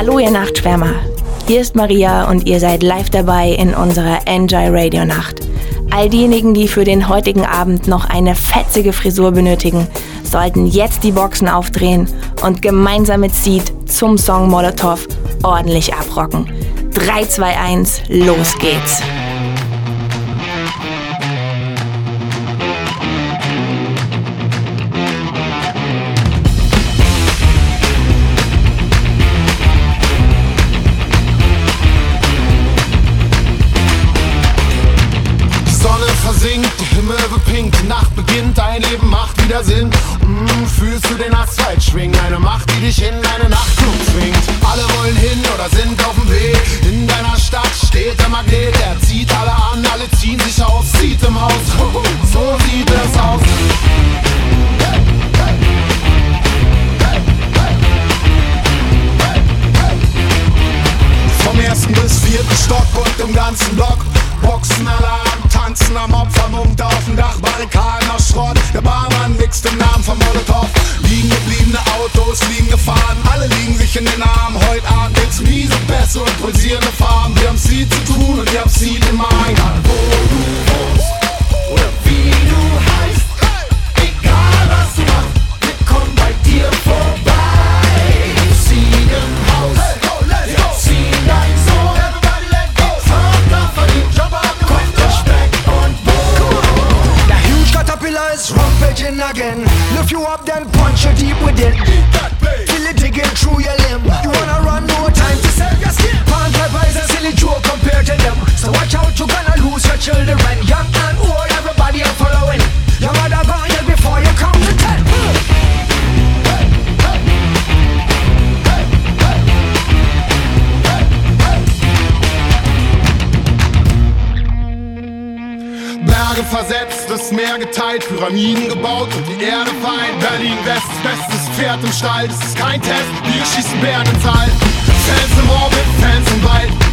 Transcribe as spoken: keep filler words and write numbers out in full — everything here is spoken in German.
Hallo ihr Nachtschwärmer, hier ist Maria und ihr seid live dabei in unserer Enjoy Radio Nacht. All diejenigen, die für den heutigen Abend noch eine fetzige Frisur benötigen, sollten jetzt die Boxen aufdrehen und gemeinsam mit Seed zum Song Molotov ordentlich abrocken. drei, zwei, eins, los geht's! Der Himmel wird pink, die Nacht beginnt, dein Leben macht wieder Sinn. Mm, fühlst du den Asphalt schwingen, eine Macht, die dich in eine Nachtclub zwingt. Alle wollen hin oder sind auf dem Weg. In deiner Stadt steht der Magnet, er zieht alle an, alle ziehen sich aus, zieht im Haus. So sieht es aus. Vom ersten bis vierten Stock und im ganzen Block Boxenalarm, tanzen am Opferpunkt auf dem Dach, Barrikaden aus Schrott. Der Barmann mixt im Namen von Molotov. Liegen gebliebene Autos, liegen gefahren, alle liegen sich in den Armen. Heute Abend gibt's miese Bässe und pulsierende Farben. Wir haben Seed zu tun und ihr habt Seed im Magen. Wo du wohnst oder wie du heißt, egal was du machst, wir kommen bei dir vorbei. Seed im Haus, wir ziehen dein Sohn. Caterpillar is rampaging again. Lift you up, then punch you deep within. Feel it digging through your limb. You wanna run, no time to sell your skin. Pan pepper is a silly joke compared to them. So watch out, you're gonna lose your children. Young and old, everybody are following. Your mother gonna yell before you come to ten. Berge versetzt, das Meer geteilt, Pyramiden gebaut und die Erde fein. Berlin West, bestes Pferd im Stall, das ist kein Test, wir schießen Bären ins All. Fans im Orbit, Fans im Wald,